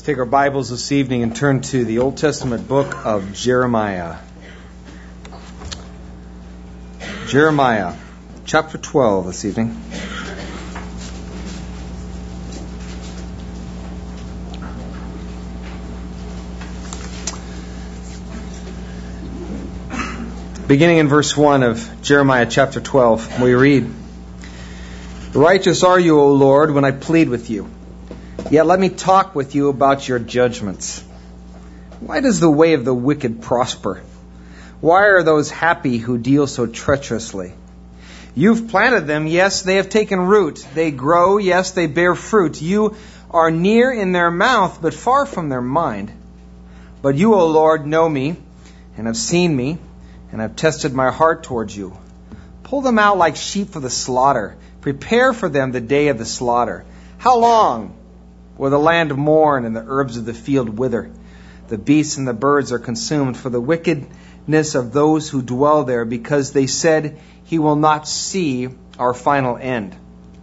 Take our Bibles this evening and turn to the Old Testament book of Jeremiah. Jeremiah, chapter 12 this evening. Beginning in verse 1 of Jeremiah chapter 12, we read, "Righteous are you, O Lord, when I plead with you. Yet let me talk with you about your judgments. Why does the way of the wicked prosper? Why are those happy who deal so treacherously? You've planted them, yes, they have taken root. They grow, yes, they bear fruit. You are near in their mouth, but far from their mind. But you, O Lord, know me, and have seen me, and have tested my heart towards you. Pull them out like sheep for the slaughter. Prepare for them the day of the slaughter. How long will the land mourn and the herbs of the field wither? The beasts and the birds are consumed for the wickedness of those who dwell there, because they said, he will not see our final end."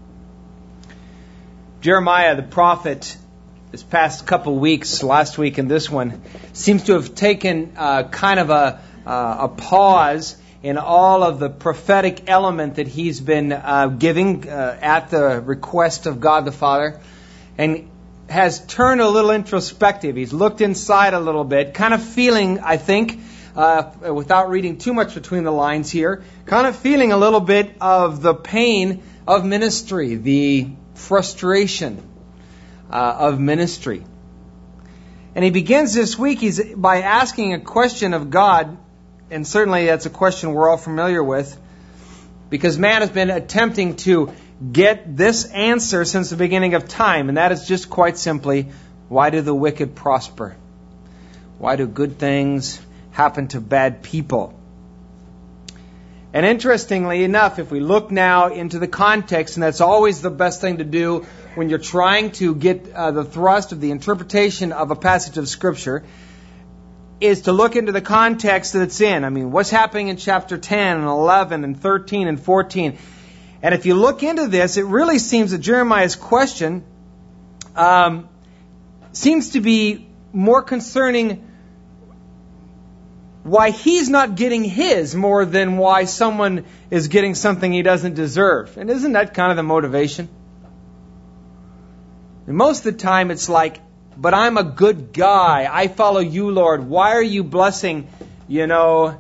Jeremiah, the prophet, this past couple weeks, last week and this one, seems to have taken kind of a pause in all of the prophetic element that he's been giving at the request of God the Father, and has turned a little introspective. He's looked inside a little bit, kind of feeling, I think, without reading too much between the lines here, kind of feeling a little bit of the pain of ministry, the frustration of ministry. And he begins this week by asking a question of God, and certainly that's a question we're all familiar with, because man has been attempting to get this answer since the beginning of time, and that is just quite simply, why do the wicked prosper? Why do good things happen to bad people? And interestingly enough, if we look now into the context, and that's always the best thing to do when you're trying to get the thrust of the interpretation of a passage of Scripture, is to look into the context that it's in. I mean, what's happening in chapter 10 and 11 and 13 and 14? And if you look into this, it really seems that Jeremiah's question seems to be more concerning why he's not getting his more than why someone is getting something he doesn't deserve. And isn't that kind of the motivation? And most of the time it's like, but I'm a good guy. I follow you, Lord. Why are you blessing, Joe,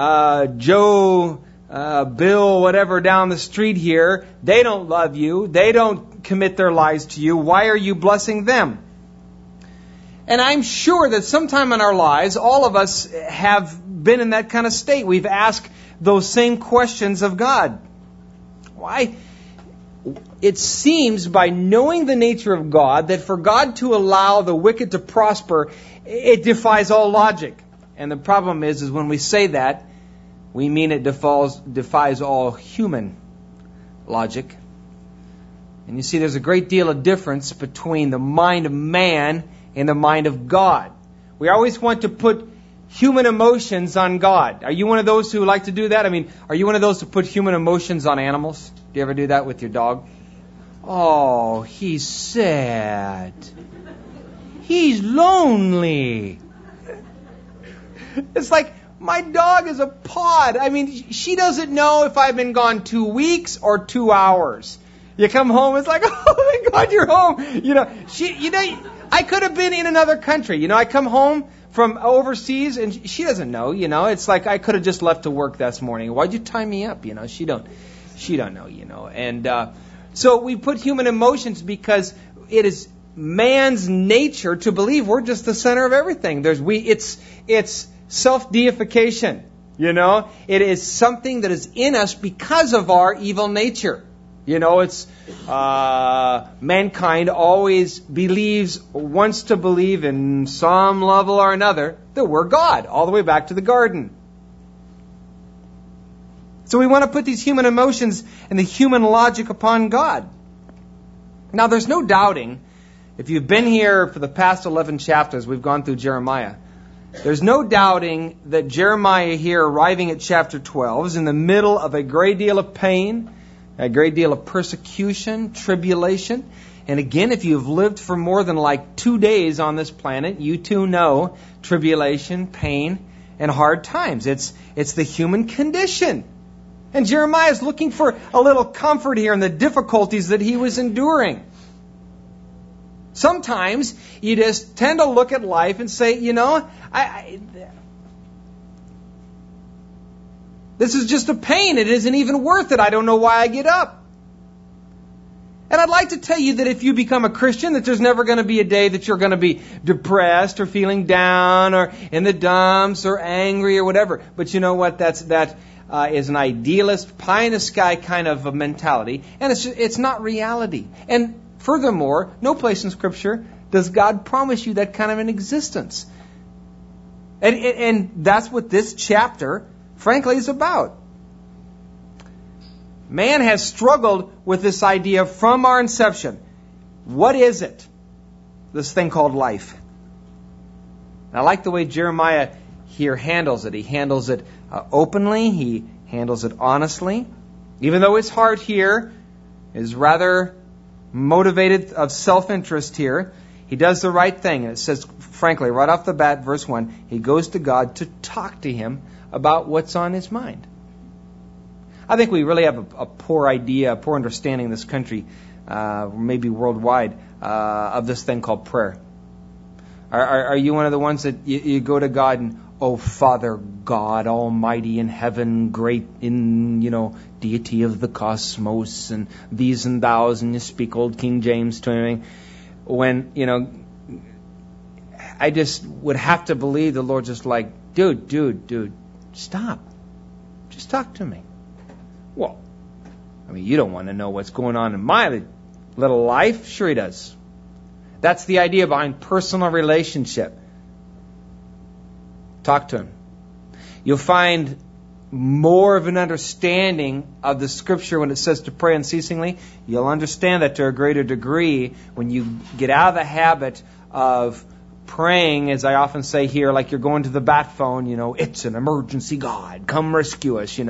Bill, whatever down the street here? They don't love you. They don't commit their lives to you. Why are you blessing them? And I'm sure that sometime in our lives, all of us have been in that kind of state. We've asked those same questions of God. Why? It seems by knowing the nature of God that for God to allow the wicked to prosper, it defies all logic. And the problem is when we say that, we mean it defies all human logic. And you see, there's a great deal of difference between the mind of man and the mind of God. We always want to put human emotions on God. Are you one of those who like to do that? I mean, are you one of those who put human emotions on animals? Do you ever do that with your dog? Oh, he's sad. He's lonely. It's like, my dog is a pod. I mean, she doesn't know if I've been gone 2 weeks or 2 hours. You come home, it's like, oh, thank God you're home. I could have been in another country. I come home from overseas and she doesn't know, It's like I could have just left to work this morning. Why'd you tie me up? She don't know, And so we put human emotions because it is man's nature to believe we're just the center of everything. It's self-deification, It is something that is in us because of our evil nature. It's mankind always wants to believe in some level or another that we're God, all the way back to the garden. So we want to put these human emotions and the human logic upon God. Now, there's no doubting, if you've been here for the past 11 chapters, we've gone through Jeremiah, there's no doubting that Jeremiah here, arriving at chapter 12, is in the middle of a great deal of pain, a great deal of persecution, tribulation, And again, if you've lived for more than like 2 days on this planet, you too know tribulation, pain, and hard times. It's the human condition. And Jeremiah is looking for a little comfort here in the difficulties that he was enduring. Sometimes you just tend to look at life and say, this is just a pain. It isn't even worth it. I don't know why I get up. And I'd like to tell you that if you become a Christian, that there's never going to be a day that you're going to be depressed or feeling down or in the dumps or angry or whatever. But you know what? That is an idealist, pie in the sky kind of a mentality. And it's not reality. And furthermore, no place in Scripture does God promise you that kind of an existence. And that's what this chapter, frankly, is about. Man has struggled with this idea from our inception. What is it? This thing called life. And I like the way Jeremiah here handles it. He handles it openly. He handles it honestly. Even though his heart here is rather motivated of self-interest here, he does the right thing. And it says, frankly, right off the bat, verse 1, he goes to God to talk to him about what's on his mind. I think we really have a poor idea, a poor understanding in this country, maybe worldwide, of this thing called prayer. Are you one of the ones that you go to God and, oh, Father God, Almighty in heaven, great in, deity of the cosmos, and these and thous, and you speak old King James to him. When, I just would have to believe the Lord's just like, dude, stop. Just talk to me. Well, you don't want to know what's going on in my little life. Sure he does. That's the idea behind personal relationship. Talk to him. You'll find more of an understanding of the Scripture when it says to pray unceasingly. You'll understand that to a greater degree when you get out of the habit of praying, as I often say here, like you're going to the bat phone, it's an emergency, God, come rescue us,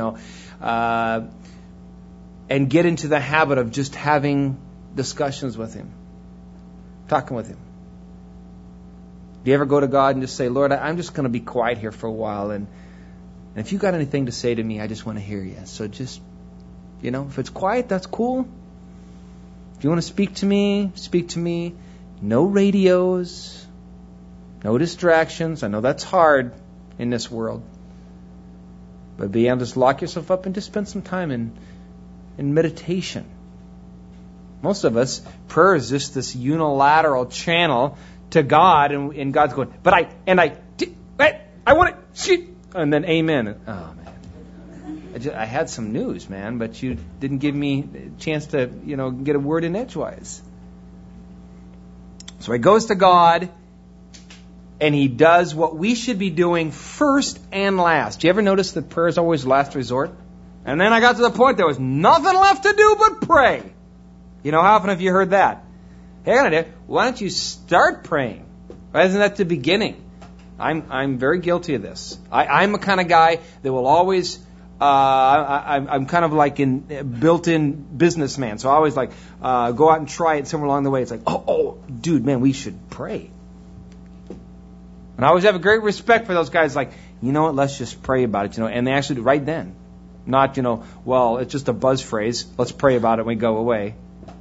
and get into the habit of just having discussions with him, talking with him. Do you ever go to God and just say, Lord, I'm just going to be quiet here for a while, and if you got anything to say to me, I just want to hear you. So just, if it's quiet, that's cool. If you want to speak to me, speak to me. No radios, no distractions. I know that's hard in this world. But be able to just lock yourself up and just spend some time in meditation. Most of us, prayer is just this unilateral channel to God, and God's going, I want it, and then amen. Oh, man. I had some news, man, but you didn't give me a chance to, get a word in edgewise. So he goes to God, and he does what we should be doing first and last. Do you ever notice that prayer is always last resort? And then I got to the point there was nothing left to do but pray. How often have you heard that? Hey, why don't you start praying? Why isn't that the beginning? I'm very guilty of this. I'm a kind of guy that will always, I'm kind of like in built-in businessman. So I always go out and try it somewhere along the way. It's like, oh, dude, man, we should pray. And I always have a great respect for those guys like, what, let's just pray about it, and they actually do right then. Not, well, it's just a buzz phrase. Let's pray about it and we go away.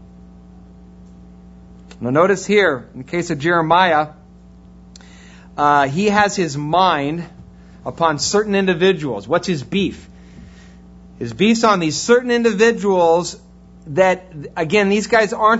Now notice here, in the case of Jeremiah, he has his mind upon certain individuals. What's his beef? His beef's on these certain individuals that, again, these guys aren't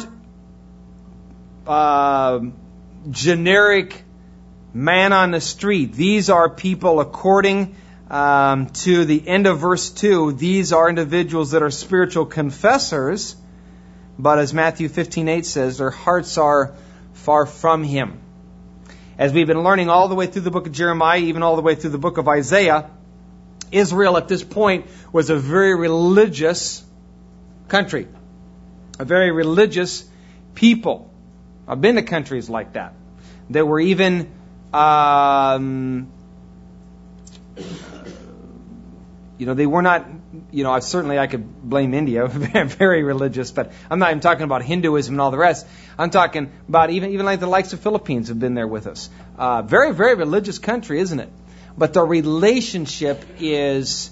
generic man on the street. These are people according to the end of verse 2. These are individuals that are spiritual confessors, but as Matthew 15:8 says, their hearts are far from him. As we've been learning all the way through the book of Jeremiah, even all the way through the book of Isaiah, Israel at this point was a very religious country, a very religious people. I've been to countries like that. There were even They were not, certainly I could blame India, very religious, but I'm not even talking about Hinduism and all the rest. I'm talking about even like the likes of Philippines have been there with us. Very, very religious country, isn't it? But the relationship is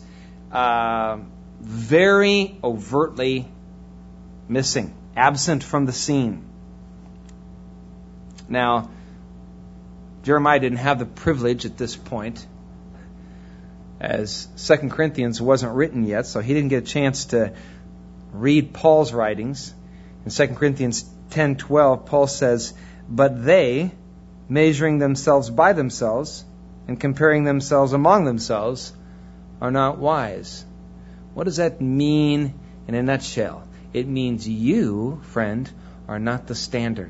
very overtly missing, absent from the scene. Now, Jeremiah didn't have the privilege at this point, as 2 Corinthians wasn't written yet, so he didn't get a chance to read Paul's writings. In 2 Corinthians 10:12, Paul says, "But they, measuring themselves by themselves and comparing themselves among themselves, are not wise." What does that mean in a nutshell? It means you, friend, are not the standard.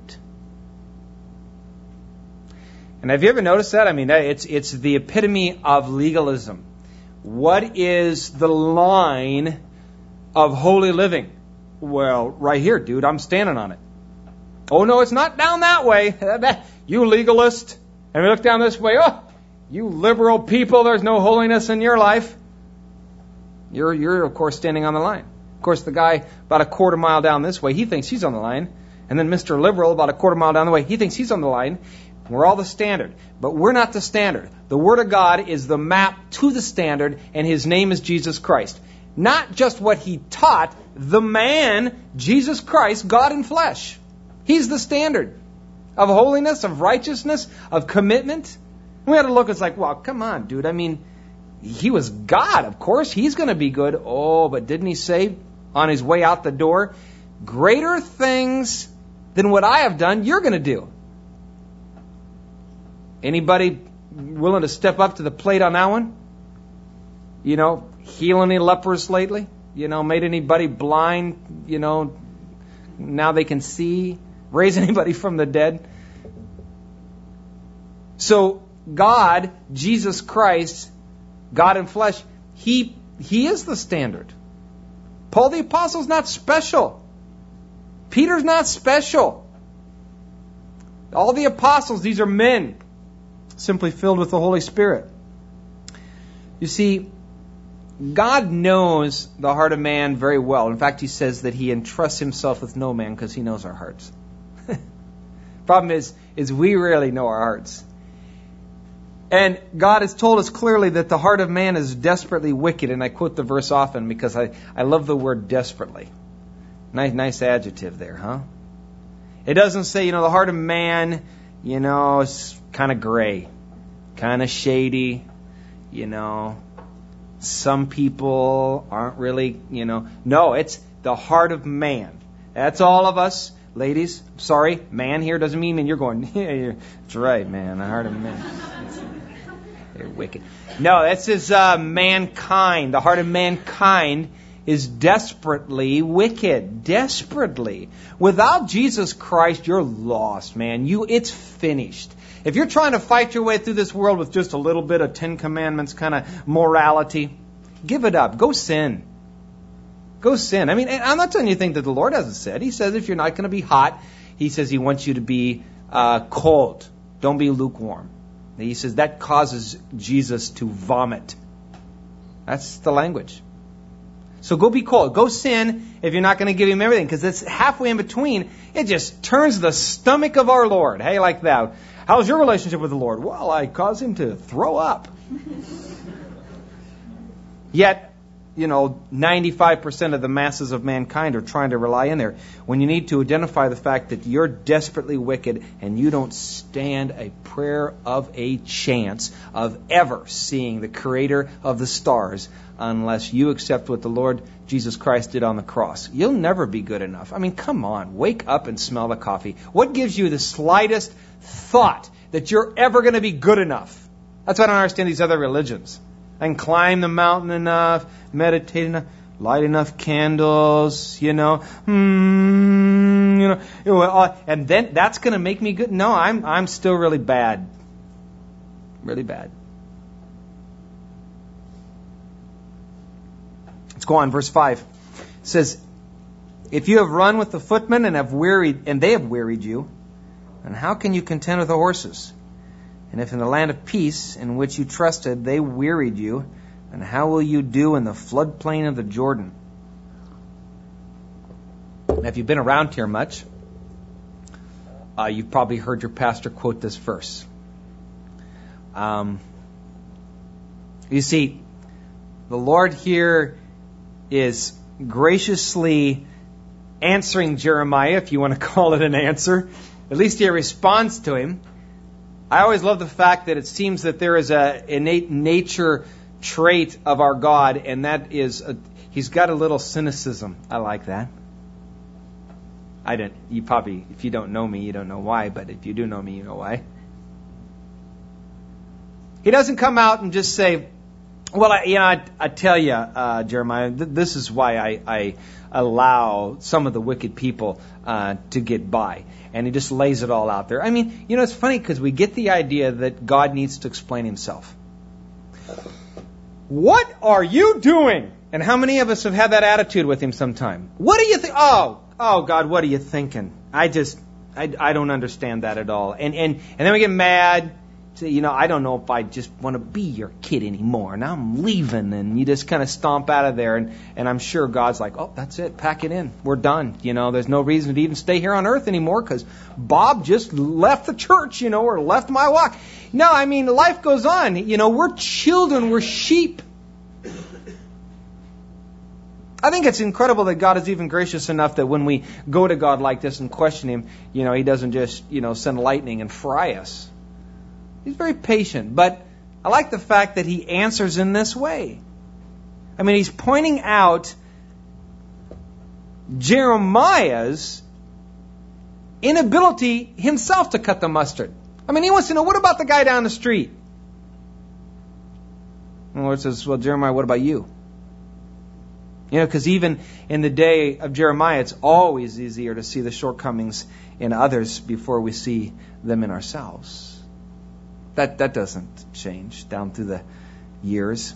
And have you ever noticed that? I mean, it's the epitome of legalism. What is the line of holy living? Well, right here, dude, I'm standing on it. Oh, no, it's not down that way. You legalist. And we look down this way. Oh, you liberal people, there's no holiness in your life. You're of course, standing on the line. Of course, the guy about a quarter mile down this way, he thinks he's on the line. And then Mr. Liberal, about a quarter mile down the way, he thinks he's on the line. We're all the standard, but we're not the standard. The Word of God is the map to the standard, and His name is Jesus Christ. Not just what He taught, the man, Jesus Christ, God in flesh. He's the standard of holiness, of righteousness, of commitment. We had to look, it's like, well, come on, dude. I mean, He was God, of course. He's going to be good. Oh, but didn't He say on His way out the door, greater things than what I have done, you're going to do? Anybody willing to step up to the plate on that one? Heal any lepers lately? Made anybody blind? Now they can see? Raise anybody from the dead? So God, Jesus Christ, God in flesh, He is the standard. Paul the Apostle's not special. Peter's not special. All the apostles, these are men, simply filled with the Holy Spirit. You see, God knows the heart of man very well. In fact, He says that He entrusts Himself with no man because He knows our hearts. Problem is we rarely know our hearts. And God has told us clearly that the heart of man is desperately wicked. And I quote the verse often because I love the word desperately. Nice adjective there, huh? It doesn't say, the heart of man, is kind of gray, kind of shady, some people aren't really, No, it's the heart of man. That's all of us. Ladies, sorry, man here doesn't mean you're going, yeah, that's right, man, the heart of man. They're wicked. No, this is mankind. The heart of mankind is desperately wicked. Desperately. Without Jesus Christ, you're lost, man. It's finished. If you're trying to fight your way through this world with just a little bit of Ten Commandments kind of morality, give it up. Go sin. Go sin. I mean, I'm not telling you anything that the Lord hasn't said. He says if you're not going to be hot, He says He wants you to be cold. Don't be lukewarm. He says that causes Jesus to vomit. That's the language. So go be cold. Go sin if you're not going to give Him everything, because it's halfway in between. It just turns the stomach of our Lord. Hey, like that. How's your relationship with the Lord? Well, I cause Him to throw up. Yet, 95% of the masses of mankind are trying to rely in there. When you need to identify the fact that you're desperately wicked and you don't stand a prayer of a chance of ever seeing the Creator of the stars unless you accept what the Lord Jesus Christ did on the cross. You'll never be good enough. I mean, come on. Wake up and smell the coffee. What gives you the slightest thought that you're ever going to be good enough? That's why I don't understand these other religions. I can climb the mountain enough, meditate enough, light enough candles, and then that's going to make me good. No, I'm still really bad. Really bad. Let's go on, verse 5. It says, if you have run with the footmen and they have wearied you, then how can you contend with the horses? And if in the land of peace in which you trusted they wearied you, And how will you do in the floodplain of the Jordan? Now, if you've been around here much, you've probably heard your pastor quote this verse. You see, the Lord here is graciously answering Jeremiah, if you want to call it an answer. At least he responds to him. I always love the fact that it seems that there is an innate nature trait of our God, and that is, he's got a little cynicism. I like that. You probably, if you don't know me, you don't know why, but if you do know me, you know why. He doesn't come out and just say, well, I tell you, Jeremiah, this is why I allow some of the wicked people to get by. And he just lays it all out there. I mean, it's funny because we get the idea that God needs to explain himself. What are you doing? And how many of us have had that attitude with him sometime? What do you think? Oh, God, what are you thinking? I don't understand that at all. And then we get mad. So, I don't know if I just want to be your kid anymore. Now I'm leaving. And you just kind of stomp out of there. And I'm sure God's like, oh, that's it. Pack it in. We're done. There's no reason to even stay here on earth anymore because Bob just left the church, or left my walk. No, I mean, life goes on. We're children. We're sheep. I think it's incredible that God is even gracious enough that when we go to God like this and question him, he doesn't just, send lightning and fry us. He's very patient, but I like the fact that he answers in this way. I mean, he's pointing out Jeremiah's inability himself to cut the mustard. I mean, he wants to know, what about the guy down the street? And the Lord says, well, Jeremiah, what about you? Because even in the day of Jeremiah, it's always easier to see the shortcomings in others before we see them in ourselves. That doesn't change down through the years.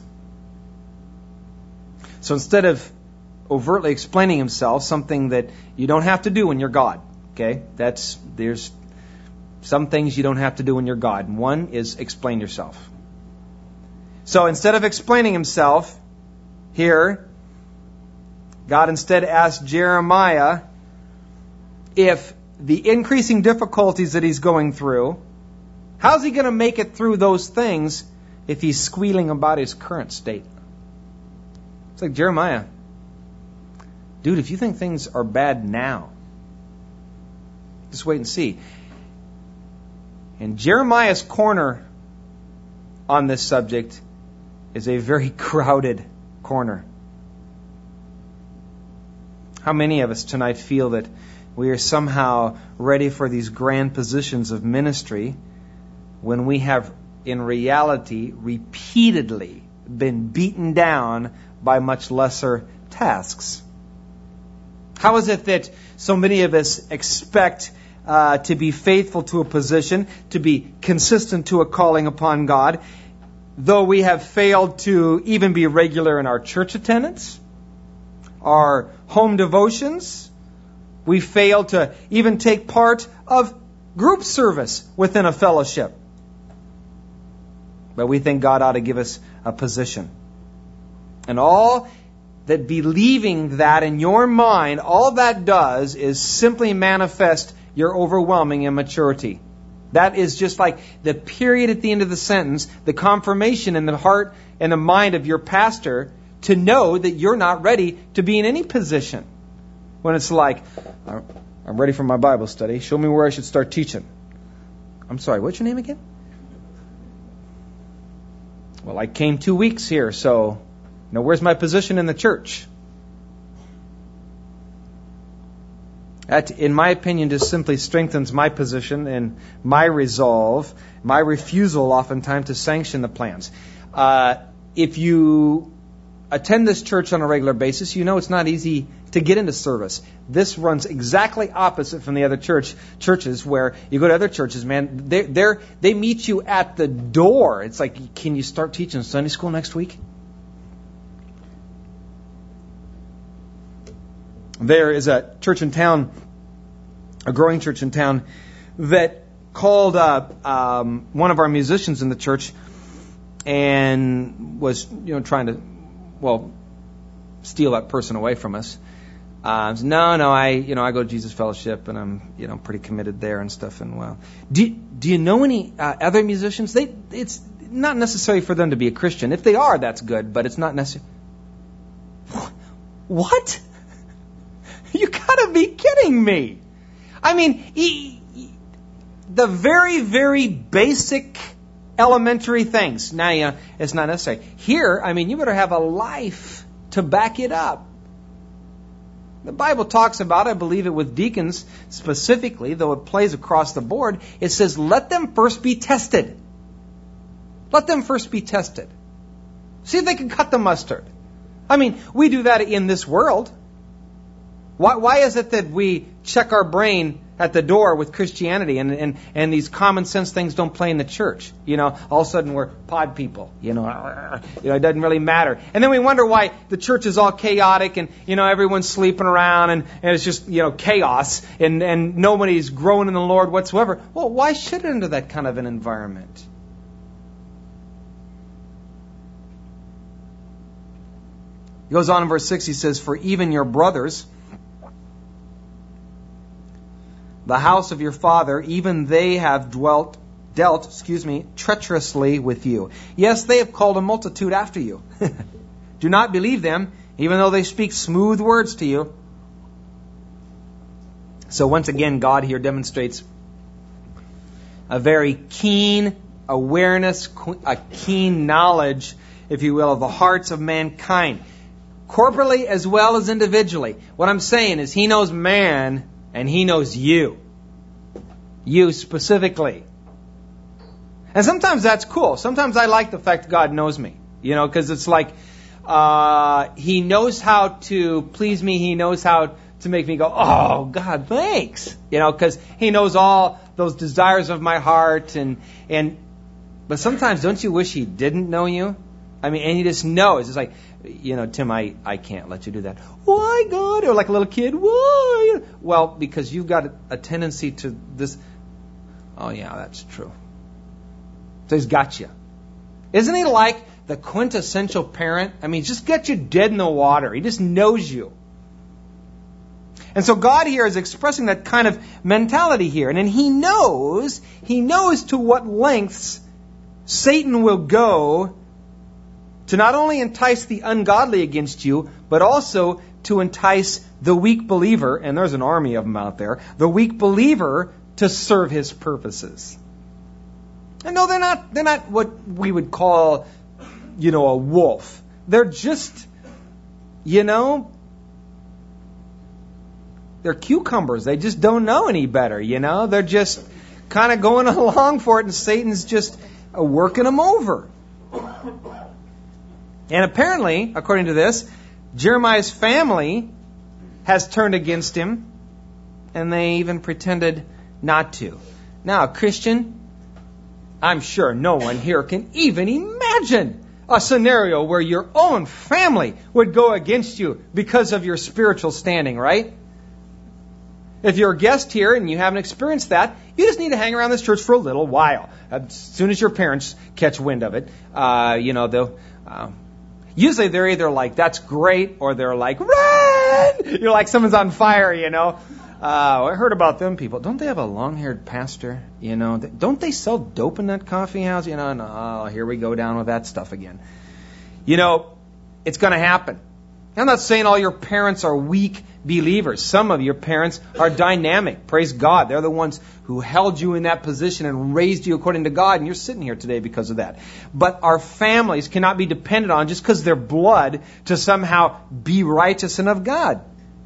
So instead of overtly explaining himself, something that you don't have to do when you're God, okay? There's some things you don't have to do when you're God. And one is explain yourself. So instead of explaining himself here, God instead asked Jeremiah if the increasing difficulties that he's going through, how's he going to make it through those things if he's squealing about his current state? It's like, Jeremiah, dude, if you think things are bad now, just wait and see. And Jeremiah's corner on this subject is a very crowded corner. How many of us tonight feel that we are somehow ready for these grand positions of ministry when we have, in reality, repeatedly been beaten down by much lesser tasks? How is it that so many of us expect to be faithful to a position, to be consistent to a calling upon God, though we have failed to even be regular in our church attendance, our home devotions? We fail to even take part of group service within a fellowship. But we think God ought to give us a position. And all that believing that in your mind, all that does is simply manifest your overwhelming immaturity. That is just like the period at the end of the sentence, the confirmation in the heart and the mind of your pastor to know that you're not ready to be in any position. When it's like, I'm ready for my Bible study. Show me where I should start teaching. I'm sorry, what's your name again? Well, I came 2 weeks here, so where's my position in the church? That, in my opinion, just simply strengthens my position and my resolve, my refusal oftentimes to sanction the plans. If you attend this church on a regular basis, it's not easy to get into service. This runs exactly opposite from the other churches where you go to other churches, man, they meet you at the door. It's like, can you start teaching Sunday school next week? There is a church in town, a growing church in town, that called one of our musicians in the church and was, trying to, steal that person away from us. No, I go to Jesus Fellowship, and I'm, pretty committed there and stuff. And do you know any other musicians? It's not necessary for them to be a Christian. If they are, that's good, but it's not necessary. What? You gotta be kidding me! I mean, the very, very basic, elementary things. Now, it's not necessary. Here, you better have a life to back it up. The Bible talks about, I believe it with deacons specifically, though it plays across the board, it says, let them first be tested. Let them first be tested. See if they can cut the mustard. We do that in this world. Why is it that we check our brain at the door with Christianity and these common sense things don't play in the church? All of a sudden we're pod people. It doesn't really matter. And then we wonder why the church is all chaotic and, everyone's sleeping around and it's just, chaos and nobody's growing in the Lord whatsoever. Well, why should it enter that kind of an environment? He goes on in verse 6, he says, for even your brothers, the house of your father, even they have dealt treacherously with you. Yes, they have called a multitude after you. Do not believe them, even though they speak smooth words to you. So once again, God here demonstrates a very keen awareness, a keen knowledge, if you will, of the hearts of mankind, corporately as well as individually. What I'm saying is He knows man, and He knows you. You specifically. And sometimes that's cool. Sometimes I like the fact God knows me. Because it's like He knows how to please me. He knows how to make me go, oh, God, thanks. Because He knows all those desires of my heart. But sometimes don't you wish He didn't know you? And He just knows. It's like, Tim, I can't let you do that. Why, God? Or like a little kid, why? Well, because you've got a tendency to this. Oh, yeah, that's true. So He's got you. Isn't He like the quintessential parent? Just get you dead in the water. He just knows you. And so God here is expressing that kind of mentality here. And then He knows to what lengths Satan will go to not only entice the ungodly against you, but also to entice the weak believer, and there's an army of them out there, the weak believer to serve his purposes. And no, they're not what we would call, a wolf. They're just, they're cucumbers. They just don't know any better, They're just kind of going along for it, and Satan's just working them over. And apparently, according to this, Jeremiah's family has turned against him, and they even pretended not to. Now, Christian, I'm sure no one here can even imagine a scenario where your own family would go against you because of your spiritual standing, right? If you're a guest here and you haven't experienced that, you just need to hang around this church for a little while. As soon as your parents catch wind of it, they'll... Usually they're either like, that's great, or they're like, run! You're like someone's on fire, I heard about them people. Don't they have a long-haired pastor? Don't they sell dope in that coffee house? No, here we go down with that stuff again. It's going to happen. I'm not saying all your parents are weak believers. Some of your parents are dynamic. Praise God. They're the ones who held you in that position and raised you according to God, and you're sitting here today because of that. But our families cannot be depended on just because they're blood to somehow be righteous and of God.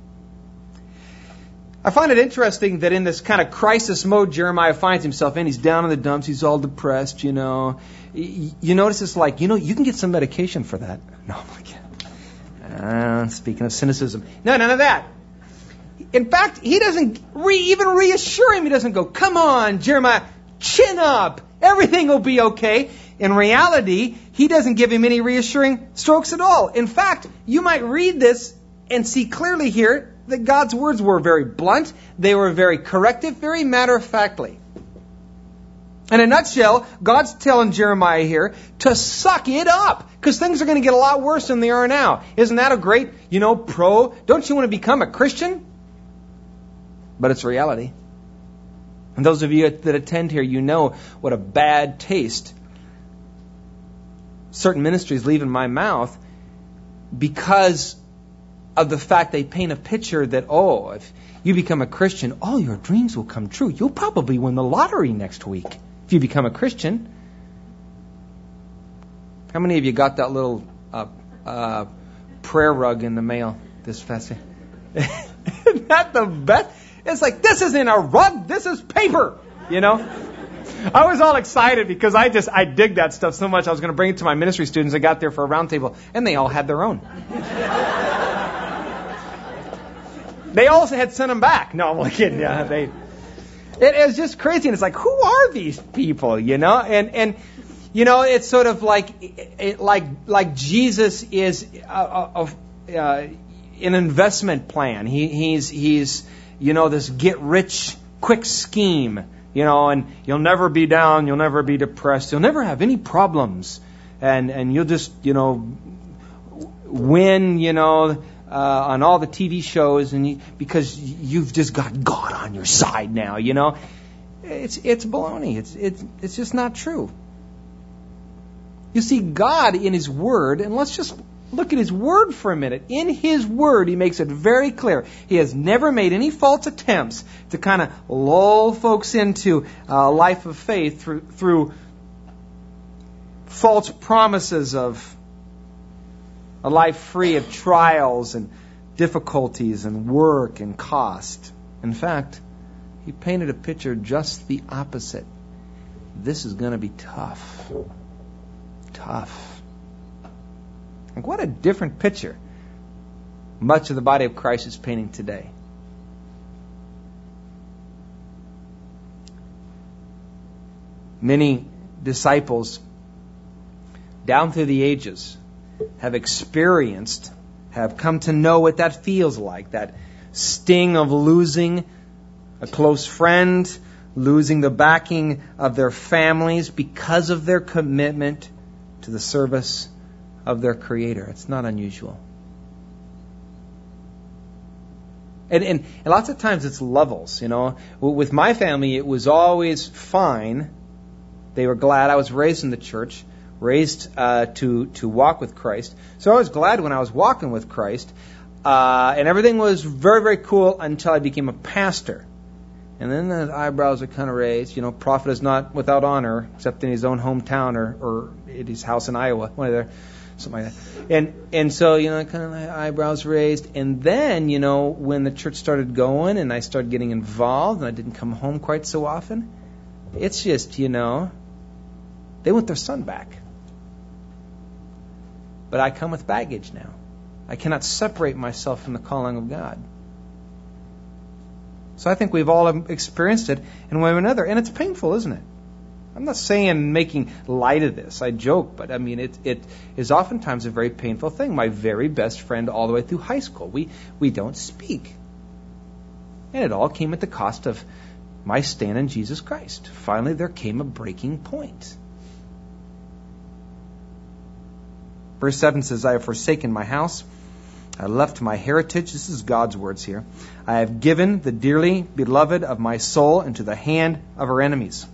I find it interesting that in this kind of crisis mode Jeremiah finds himself in, he's down in the dumps, he's all depressed, You notice it's like, you can get some medication for that. No, I'm like, speaking of cynicism. No, none of that. In fact, he doesn't even reassure him. He doesn't go, come on, Jeremiah, chin up. Everything will be okay. In reality, he doesn't give him any reassuring strokes at all. In fact, you might read this and see clearly here that God's words were very blunt. They were very corrective, very matter-of-factly. In a nutshell, God's telling Jeremiah here to suck it up, because things are going to get a lot worse than they are now. Isn't that a great, pro? Don't you want to become a Christian? But it's reality. And those of you that attend here, you know what a bad taste certain ministries leave in my mouth because of the fact they paint a picture that, if you become a Christian, all your dreams will come true. You'll probably win the lottery next week if you become a Christian. How many of you got that little prayer rug in the mail this festive? Isn't that the best? It's like, this isn't a rug, this is paper, I was all excited because I dig that stuff so much. I was going to bring it to my ministry students. I got there for a round table, and they all had their own. They also had sent them back. No, I'm only kidding. Yeah, it was just crazy. And it's like, who are these people, And it's sort of like Jesus is an investment plan. He's this get rich quick scheme, and you'll never be down, you'll never be depressed, you'll never have any problems, and you'll just win, on all the TV shows, because you've just got God on your side now, It's baloney. It's just not true. You see, God in His Word, and let's just look at His Word for a minute. In His Word, He makes it very clear. He has never made any false attempts to kind of lull folks into a life of faith through false promises of a life free of trials and difficulties and work and cost. In fact, He painted a picture just the opposite. This is going to be tough. Tough. Like, what a different picture much of the body of Christ is painting today. Many disciples down through the ages have come to know what that feels like, that sting of losing a close friend, losing the backing of their families because of their commitment to the service of their Creator. It's not unusual. And lots of times it's levels, With my family, it was always fine. They were glad. I was raised in the church, raised to walk with Christ. So I was glad when I was walking with Christ. And everything was very, very cool until I became a pastor. And then the eyebrows are kind of raised. Prophet is not without honor, except in his own hometown or at his house in Iowa, something like that. And so, kind of my eyebrows raised. And then, when the church started going and I started getting involved and I didn't come home quite so often, it's just, they want their son back. But I come with baggage now. I cannot separate myself from the calling of God. So I think we've all experienced it in one way or another. And it's painful, isn't it? I'm not saying making light of this. I joke, but it is oftentimes a very painful thing. My very best friend all the way through high school, we don't speak. And it all came at the cost of my stand in Jesus Christ. Finally, there came a breaking point. Verse 7 says, I have forsaken my house. I left my heritage. This is God's words here. I have given the dearly beloved of my soul into the hand of her enemies.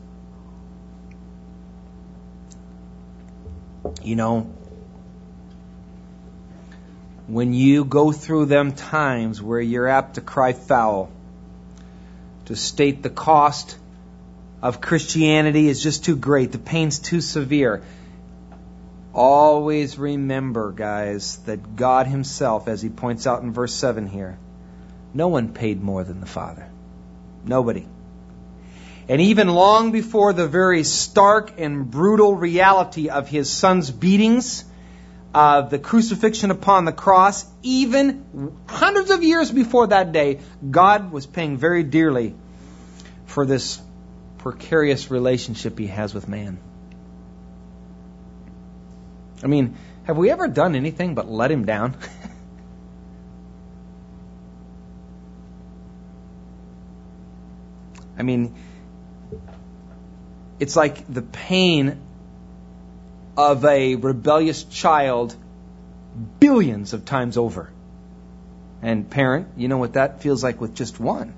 When you go through them times where you're apt to cry foul, to state the cost of Christianity is just too great, the pain's too severe, always remember, guys, that God Himself, as He points out in verse 7 here, no one paid more than the Father. Nobody. And even long before the very stark and brutal reality of His Son's beatings, of the crucifixion upon the cross, even hundreds of years before that day, God was paying very dearly for this precarious relationship He has with man. I mean, have we ever done anything but let Him down? I mean, It's like the pain of a rebellious child billions of times over. And parent, you know what that feels like with just one.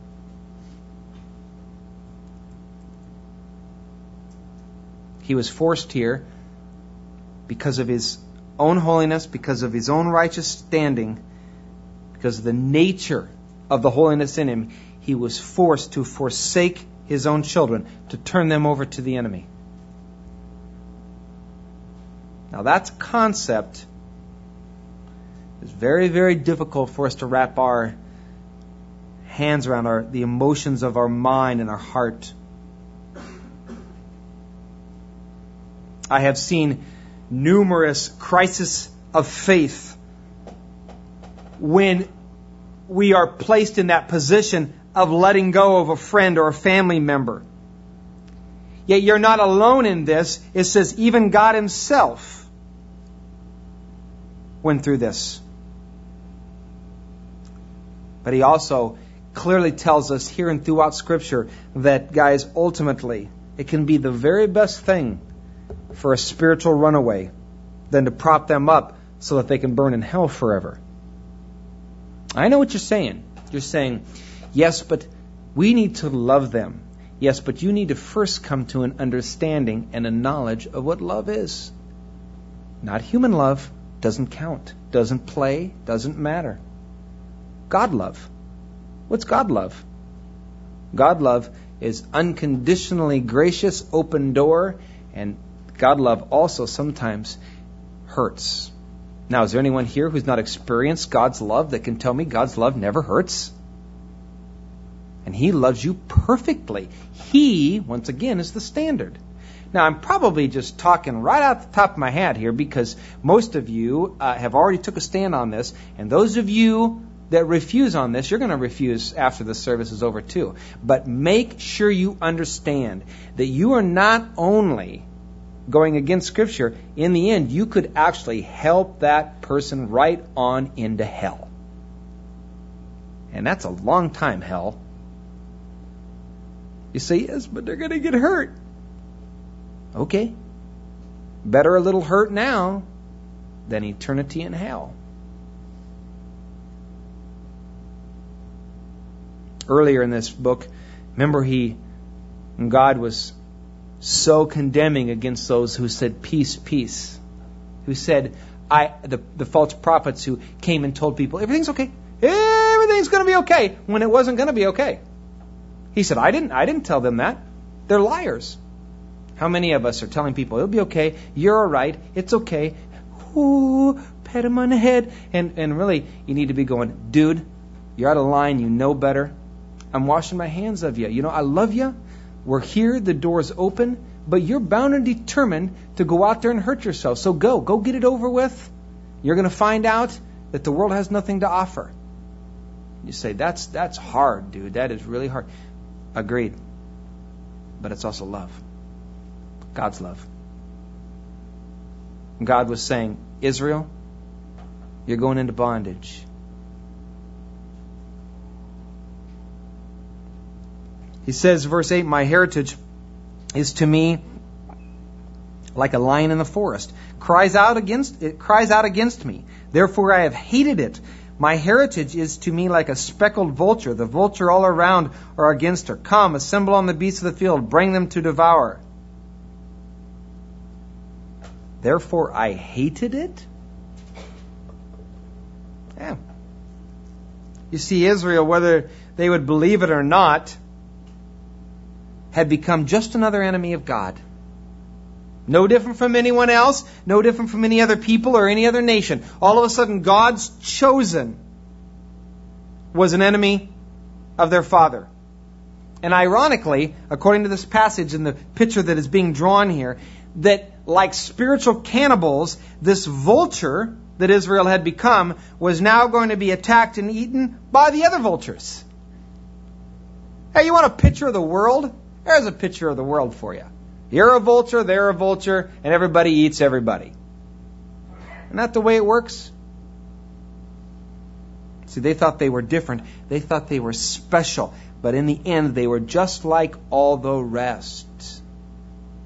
He was forced here because of his own holiness, because of his own righteous standing, because of the nature of the holiness in him. He was forced to forsake his own children, to turn them over to the enemy. Now that concept is very, very difficult for us to wrap our hands around, the emotions of our mind and our heart. I have seen numerous crises of faith when we are placed in that position of letting go of a friend or a family member. Yet you're not alone in this. It says even God Himself went through this. But He also clearly tells us here and throughout Scripture that, guys, ultimately, it can be the very best thing for a spiritual runaway than to prop them up so that they can burn in hell forever. I know what you're saying. You're saying, yes, but we need to love them. Yes, but you need to first come to an understanding and a knowledge of what love is. Not human love. Doesn't count. Doesn't play. Doesn't matter. God love. What's God love? God love is unconditionally gracious, open door, and God love also sometimes hurts. Now, is there anyone here who's not experienced God's love that can tell me God's love never hurts? And He loves you perfectly. He, once again, is the standard. Now, I'm probably just talking right out the top of my head here because most of you have already took a stand on this. And those of you that refuse on this, you're going to refuse after the service is over too. But make sure you understand that you are not only going against Scripture. In the end, you could actually help that person right on into hell. And that's a long time, hell. You say, yes, but they're going to get hurt. Okay. Better a little hurt now than eternity in hell. Earlier in this book, remember God was so condemning against those who said, peace, peace. Who said, the false prophets who came and told people, everything's okay. Everything's going to be okay, when it wasn't going to be okay. He said, I didn't tell them that. They're liars. How many of us are telling people, it'll be okay, you're all right, it's okay. Ooh, pat him on the head. And really, you need to be going, dude, you're out of line, you know better. I'm washing my hands of you. You know, I love you. We're here, the door's open, but you're bound and determined to go out there and hurt yourself. So go get it over with. You're going to find out that the world has nothing to offer. You say, that's hard, dude. That is really hard. Agreed. But it's also love. God's love. God was saying, Israel, you're going into bondage. He says, verse 8, my heritage is to me like a lion in the forest. Cries out against me. Therefore I have hated it. My heritage is to me like a speckled vulture. The vulture all around are against her. Come, assemble on the beasts of the field. Bring them to devour. Therefore I hated it? Yeah. You see, Israel, whether they would believe it or not, had become just another enemy of God. No different from anyone else, no different from any other people or any other nation. All of a sudden, God's chosen was an enemy of their father. And ironically, according to this passage and the picture that is being drawn here, that like spiritual cannibals, this vulture that Israel had become was now going to be attacked and eaten by the other vultures. Hey, you want a picture of the world? There's a picture of the world for you. You're a vulture, they're a vulture, and everybody eats everybody. Isn't that the way it works? See, they thought they were different. They thought they were special. But in the end, they were just like all the rest.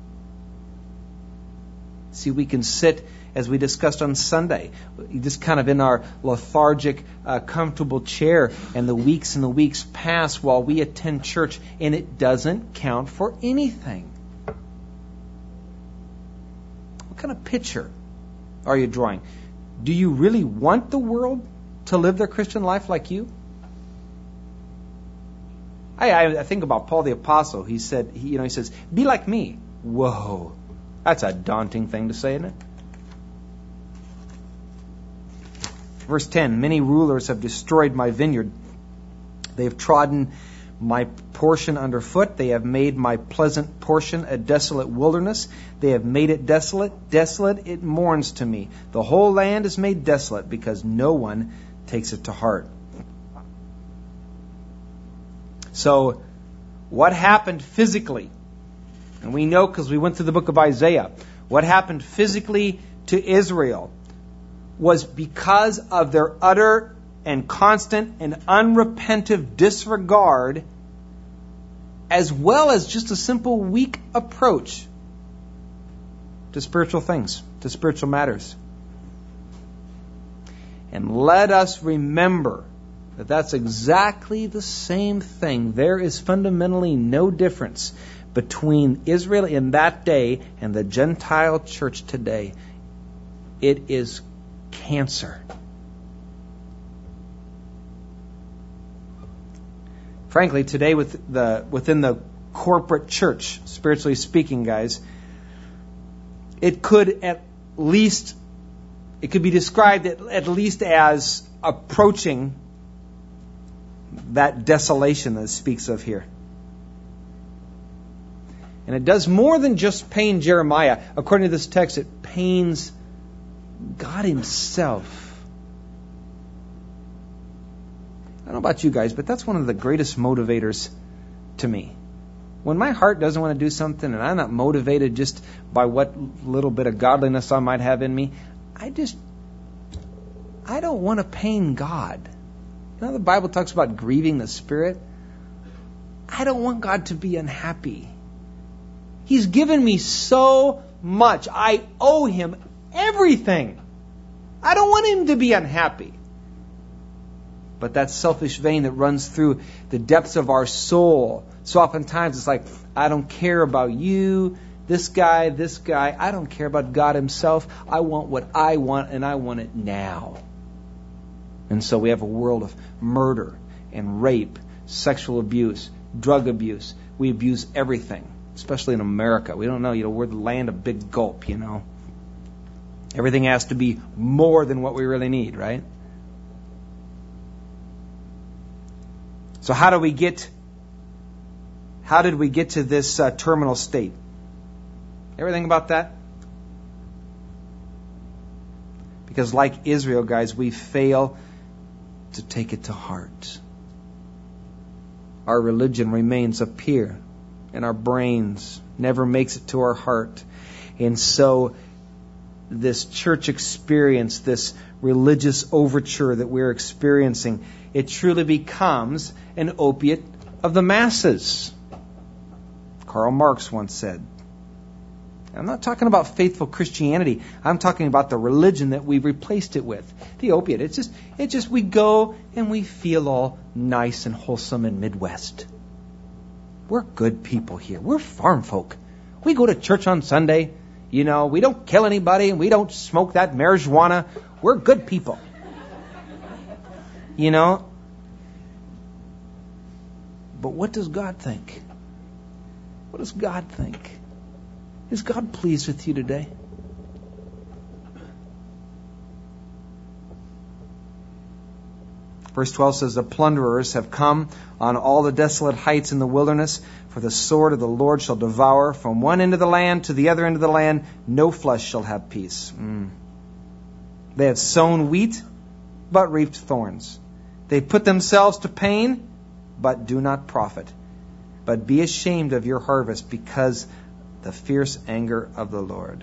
See, we can sit, as we discussed on Sunday, just kind of in our lethargic, comfortable chair, and the weeks pass while we attend church, and it doesn't count for anything. What kind of picture are you drawing? Do you really want the world to live their Christian life like you? I think about Paul the Apostle. He said, he says, be like me. Whoa, that's a daunting thing to say, isn't it? Verse 10, many rulers have destroyed my vineyard. They have trodden my portion underfoot. They have made my pleasant portion a desolate wilderness. They have made it desolate. Desolate, it mourns to me. The whole land is made desolate because no one takes it to heart. So, what happened physically? And we know because we went through the book of Isaiah. What happened physically to Israel was because of their utter and constant and unrepentant disregard, as well as just a simple weak approach to spiritual things, to spiritual matters. And let us remember that that's exactly the same thing. There is fundamentally no difference between Israel in that day and the Gentile church today. It is cancer. Frankly, today within the corporate church, spiritually speaking, guys, it could be described at least as approaching that desolation that it speaks of here. And it does more than just pain Jeremiah. According to this text, it pains God Himself. I don't know about you guys, but that's one of the greatest motivators to me. When my heart doesn't want to do something and I'm not motivated just by what little bit of godliness I might have in me, I don't want to pain God. You know, the Bible talks about grieving the Spirit. I don't want God to be unhappy. He's given me so much. I owe Him everything. I don't want Him to be unhappy. But that selfish vein that runs through the depths of our soul, so oftentimes it's like, I don't care about you, this guy. I don't care about God Himself. I want what I want, and I want it now. And so we have a world of murder and rape, sexual abuse, drug abuse. We abuse everything, especially in America. We don't know, we're the land of big gulp, Everything has to be more than what we really need, right? So how did we get to this terminal state? Ever think about that? Because like Israel, guys, we fail to take it to heart. Our religion remains up here in our brains, never makes it to our heart. And so this church experience, this religious overture that we're experiencing, it truly becomes an opiate of the masses. Karl Marx once said. I'm not talking about faithful Christianity. I'm talking about the religion that we've replaced it with. The opiate. It's just we go and we feel all nice and wholesome in Midwest. We're good people here. We're farm folk. We go to church on Sunday. We don't kill anybody and we don't smoke that marijuana. We're good people. But what does God think? What does God think? Is God pleased with you today? Verse 12 says, the plunderers have come on all the desolate heights in the wilderness, for the sword of the Lord shall devour from one end of the land to the other end of the land. No flesh shall have peace. They have sown wheat, but reaped thorns. They put themselves to pain, but do not profit. But be ashamed of your harvest, because the fierce anger of the Lord.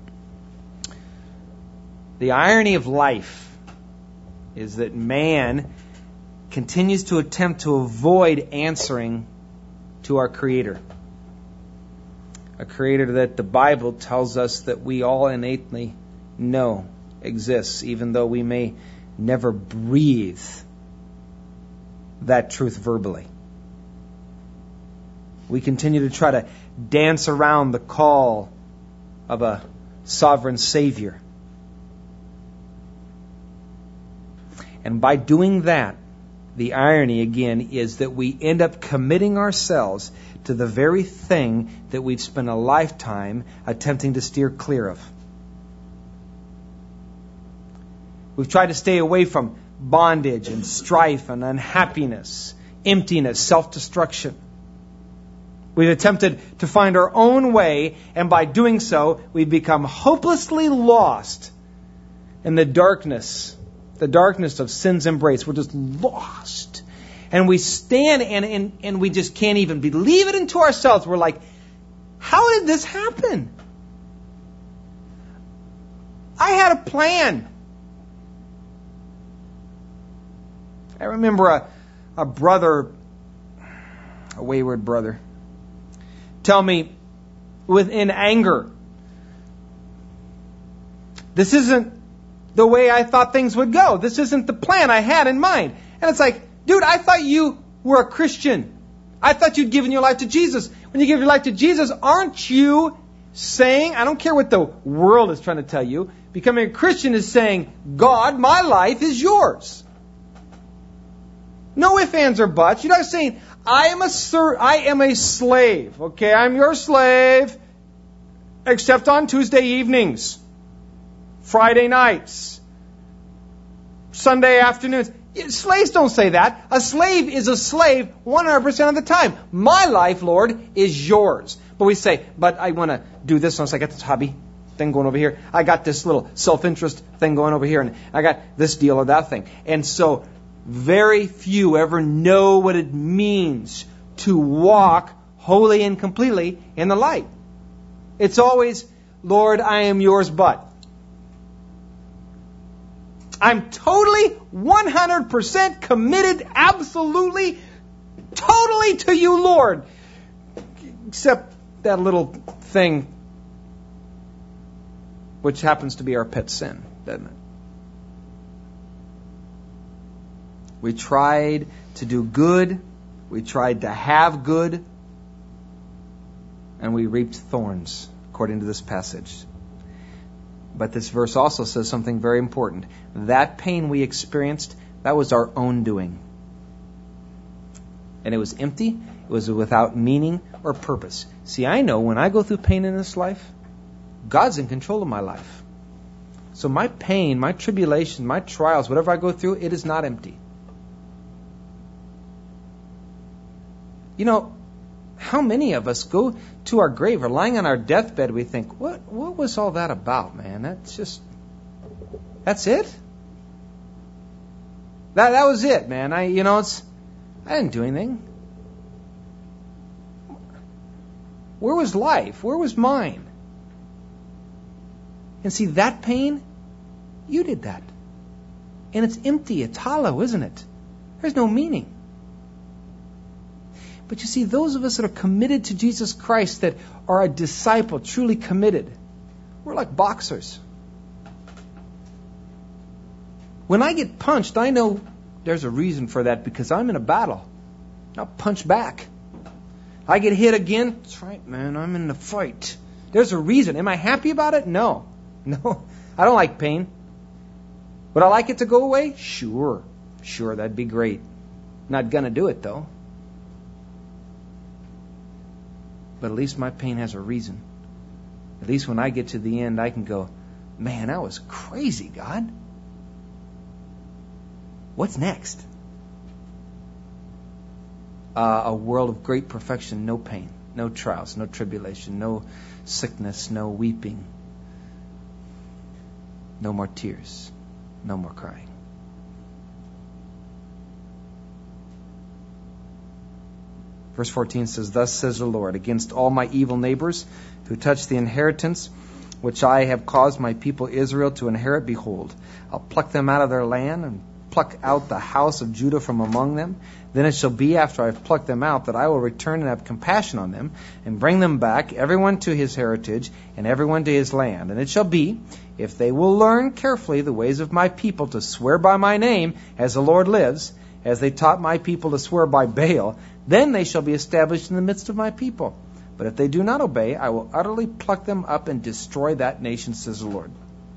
The irony of life is that man continues to attempt to avoid answering to our Creator. A Creator that the Bible tells us that we all innately know exists, even though we may never breathe that truth verbally. We continue to try to dance around the call of a sovereign Savior. And by doing that, the irony again is that we end up committing ourselves to the very thing that we've spent a lifetime attempting to steer clear of. We've tried to stay away from bondage and strife and unhappiness, emptiness, self-destruction. We've attempted to find our own way, and by doing so, we've become hopelessly lost in the darkness of sin's embrace. We're just lost. And we stand and we just can't even believe it into ourselves. We're like, how did this happen? I had a plan. I remember a brother, a wayward brother, tell me in anger, this isn't the way I thought things would go. This isn't the plan I had in mind. And it's like, dude, I thought you were a Christian. I thought you'd given your life to Jesus. When you give your life to Jesus, aren't you saying, I don't care what the world is trying to tell you, becoming a Christian is saying, God, my life is yours. No ifs, ands, or buts. You're not saying, I am a slave. Okay, I'm your slave, except on Tuesday evenings, Friday nights, Sunday afternoons. Slaves don't say that. A slave is a slave 100% of the time. My life, Lord, is yours. But we say, but I want to do this. So I got this hobby thing going over here. I got this little self-interest thing going over here. And I got this deal or that thing. And so very few ever know what it means to walk wholly and completely in the light. It's always, Lord, I am yours, but. I'm totally, 100% committed, absolutely, totally to you, Lord. Except that little thing, which happens to be our pet sin, doesn't it? We tried to do good, we tried to have good, and we reaped thorns, according to this passage. But this verse also says something very important. That pain we experienced, that was our own doing. And it was empty, it was without meaning or purpose. See, I know when I go through pain in this life, God's in control of my life. So my pain, my tribulation, my trials, whatever I go through, it is not empty. You know, how many of us go to our grave or lying on our deathbed, we think, what was all that about, man? That's it? That was it, man. I didn't do anything. Where was life? Where was mine? And see, that pain, you did that. And it's empty, it's hollow, isn't it? There's no meaning. But you see, those of us that are committed to Jesus Christ, that are a disciple, truly committed, we're like boxers. When I get punched, I know there's a reason for that because I'm in a battle. I'll punch back. I get hit again. That's right, man, I'm in the fight. There's a reason. Am I happy about it? No. I don't like pain. Would I like it to go away? Sure, that'd be great. Not gonna do it, though. But at least my pain has a reason. At least when I get to the end, I can go, man, that was crazy, God. What's next? A world of great perfection, no pain, no trials, no tribulation, no sickness, no weeping, no more tears, no more crying. Verse 14 says, thus says the Lord, against all my evil neighbors who touch the inheritance which I have caused my people Israel to inherit, behold, I'll pluck them out of their land and pluck out the house of Judah from among them. Then it shall be, after I have plucked them out, that I will return and have compassion on them, and bring them back, everyone to his heritage, and everyone to his land. And it shall be, if they will learn carefully the ways of my people, to swear by my name, as the Lord lives, as they taught my people to swear by Baal, then they shall be established in the midst of my people. But if they do not obey, I will utterly pluck them up and destroy that nation, says the Lord.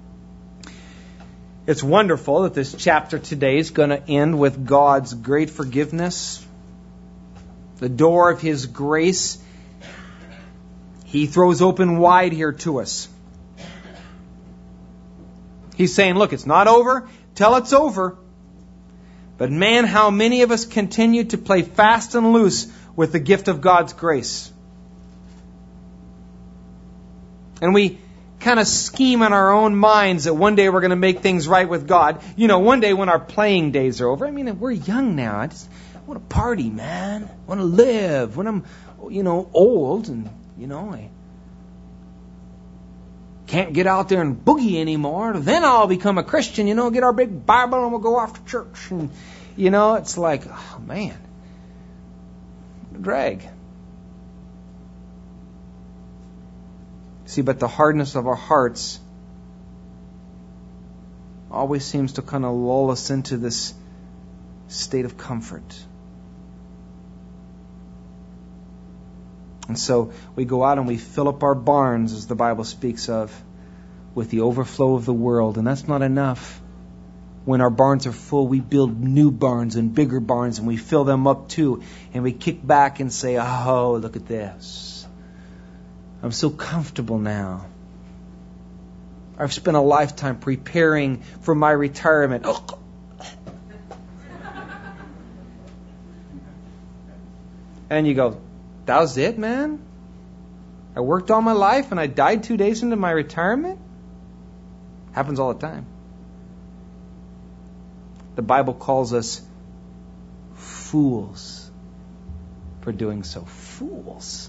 It's wonderful that this chapter today is going to end with God's great forgiveness. The door of His grace, He throws open wide here to us. He's saying, look, it's not over till it's over. But man, how many of us continue to play fast and loose with the gift of God's grace? And we kind of scheme in our own minds that one day we're going to make things right with God. You know, one day when our playing days are over. I mean, we're young now. I want to party, man. I want to live. When I'm, old and, I can't get out there and boogie anymore, then I'll become a Christian, get our big Bible and we'll go off to church. And, it's like, oh, man, drag. See, but the hardness of our hearts always seems to kind of lull us into this state of comfort. And so we go out and we fill up our barns, as the Bible speaks of, with the overflow of the world. And that's not enough. When our barns are full, we build new barns and bigger barns, and we fill them up too. And we kick back and say, oh, look at this. I'm so comfortable now. I've spent a lifetime preparing for my retirement. And you go, that was it, man? I worked all my life and I died 2 days into my retirement? Happens all the time. The Bible calls us fools for doing so. Fools.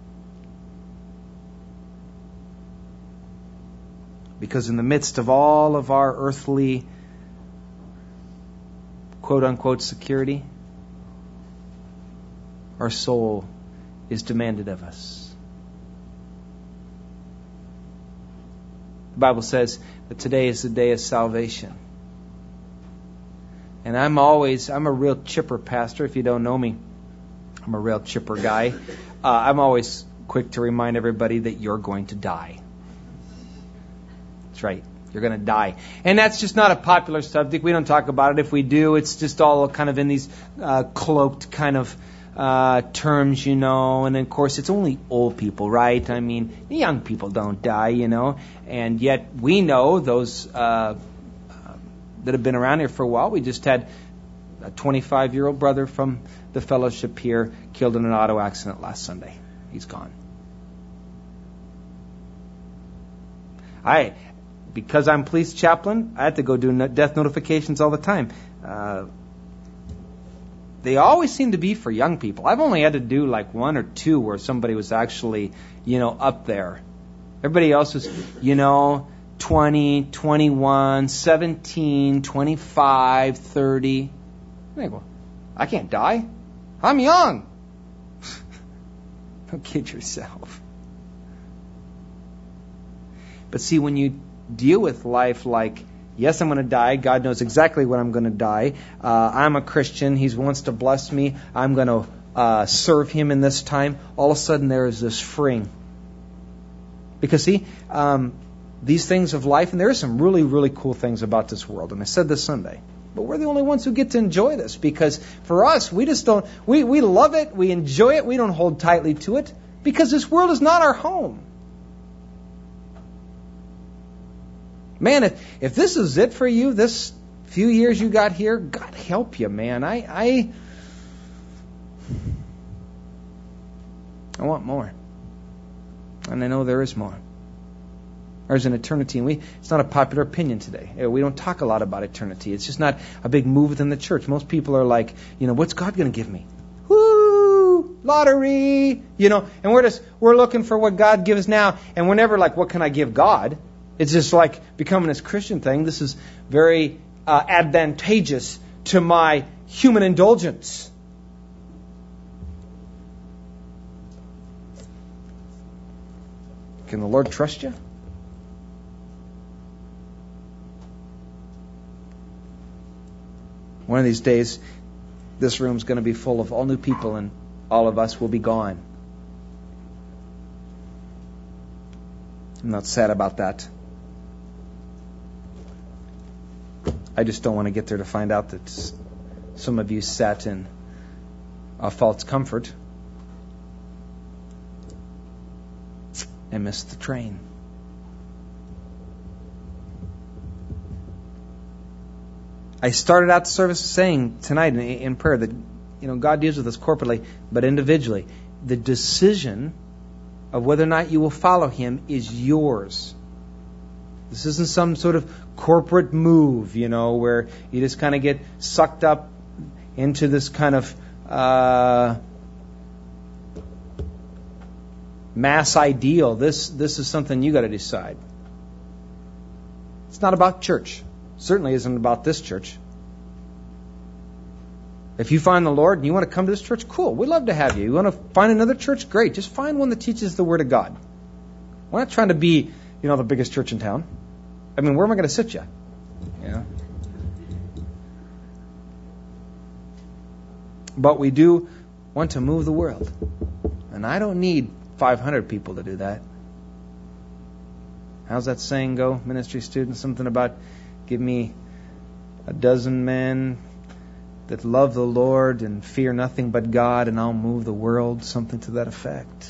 Because in the midst of all of our earthly, quote-unquote, security, our soul is demanded of us. The Bible says that today is the day of salvation. And I'm a real chipper pastor. If you don't know me, I'm a real chipper guy. I'm always quick to remind everybody that you're going to die. That's right. You're going to die. And that's just not a popular subject. We don't talk about it. If we do, it's just all kind of in these cloaked kind of terms, And of course, it's only old people, right? I mean, young people don't die, And yet we know those that have been around here for a while. We just had a 25-year-old brother from the fellowship here killed in an auto accident last Sunday. He's gone. Because I'm police chaplain, I have to go do death notifications all the time. They always seem to be for young people. I've only had to do like 1 or 2 where somebody was actually, up there. Everybody else was, 20, 21, 17, 25, 30. I go, I can't die. I'm young. Don't kid yourself. But see, when you deal with life like, yes, I'm going to die. God knows exactly when I'm going to die. I'm a Christian. He wants to bless me. I'm going to serve Him in this time. All of a sudden, there is this freeing. Because see, these things of life, and there are some really, really cool things about this world. And I said this Sunday. But we're the only ones who get to enjoy this. Because for us, we just don't, we love it. We enjoy it. We don't hold tightly to it. Because this world is not our home. Man, if this is it for you, this few years you got here, God help you, man. I want more. And I know there is more. There's an eternity, and it's not a popular opinion today. We don't talk a lot about eternity. It's just not a big move within the church. Most people are like, what's God going to give me? Woo! Lottery! And we're looking for what God gives now, and we're never like, what can I give God? It's just like becoming this Christian thing. This is very advantageous to my human indulgence. Can the Lord trust you? One of these days, this room's going to be full of all new people and all of us will be gone. I'm not sad about that. I just don't want to get there to find out that some of you sat in a false comfort and missed the train. I started out the service saying tonight in prayer that God deals with us corporately, but individually. The decision of whether or not you will follow Him is yours. This isn't some sort of corporate move, where you just kind of get sucked up into this kind of mass ideal. This is something you got to decide. It's not about church. Certainly isn't about this church. If you find the Lord and you want to come to this church, cool. We'd love to have you. You want to find another church? Great. Just find one that teaches the Word of God. We're not trying to be, the biggest church in town. I mean, where am I going to sit you? But we do want to move the world. And I don't need 500 people to do that. How's that saying go, ministry students? Something about give me a dozen men that love the Lord and fear nothing but God, and I'll move the world. Something to that effect.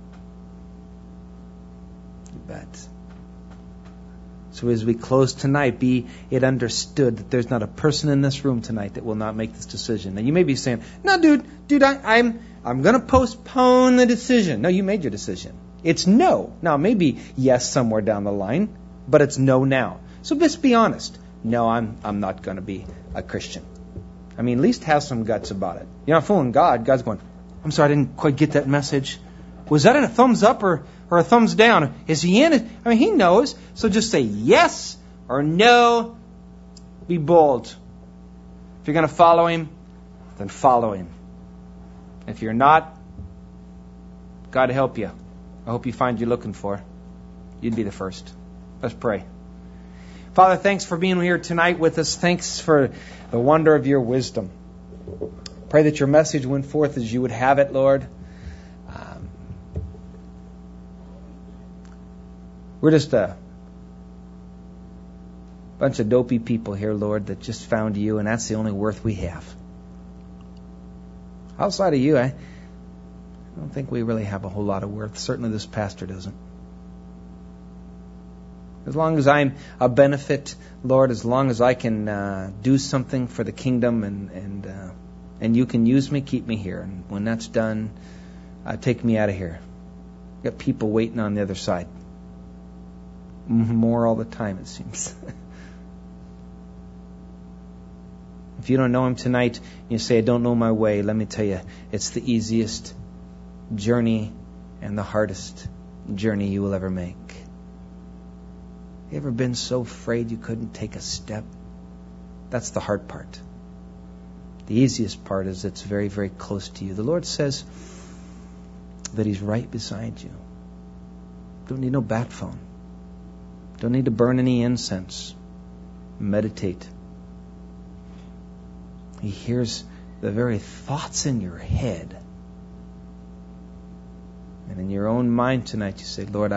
You bet. So as we close tonight, be it understood that there's not a person in this room tonight that will not make this decision. Now you may be saying, no, dude, I'm going to postpone the decision. No, you made your decision. It's no. Now, maybe yes somewhere down the line, but it's no now. So just be honest. No, I'm not going to be a Christian. I mean, at least have some guts about it. You're not fooling God. God's going, I'm sorry, I didn't quite get that message. Was that in a thumbs up or a thumbs down? Is He in it? I mean, He knows. So just say yes or no. Be bold. If you're going to follow Him, then follow Him. If you're not, God help you. I hope you find you're looking for. You'd be the first. Let's pray. Father, thanks for being here tonight with us. Thanks for the wonder of your wisdom. Pray that your message went forth as you would have it, Lord. We're just a bunch of dopey people here, Lord, that just found you, and that's the only worth we have. Outside of you, I don't think we really have a whole lot of worth. Certainly this pastor doesn't. As long as I'm a benefit, Lord, as long as I can do something for the kingdom and you can use me, keep me here. And when that's done, take me out of here. Got people waiting on the other side. More all the time, it seems. If you don't know Him tonight, you say, I don't know my way. Let me tell you, it's the easiest journey and the hardest journey you will ever make. You ever been so afraid you couldn't take a step? That's the hard part. The easiest part is it's very, very close to you. The Lord says that He's right beside you. Don't need no bat phone. Don't need to burn any incense. Meditate. He hears the very thoughts in your head. And in your own mind tonight you say, Lord,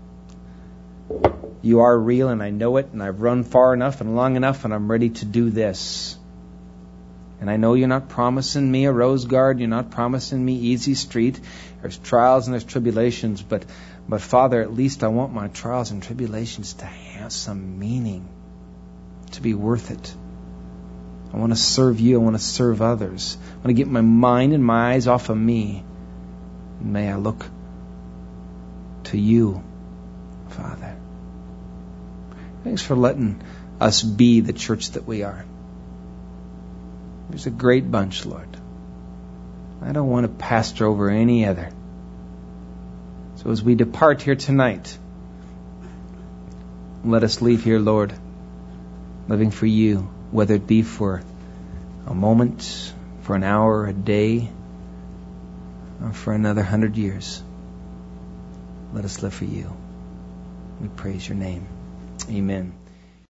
you are real and I know it, and I've run far enough and long enough and I'm ready to do this. And I know you're not promising me a rose garden, you're not promising me easy street. There's trials and there's tribulations, but Father, at least I want my trials and tribulations to have some meaning, to be worth it. I want to serve you, I want to serve others. I want to get my mind and my eyes off of me. And may I look to you, Father. Thanks for letting us be the church that we are. There's a great bunch, Lord. I don't want to pastor over any other. So as we depart here tonight, let us leave here, Lord, living for you whether it be for a moment, for an hour, a day, or for another 100 years. Let us live for you. We praise your name. Amen.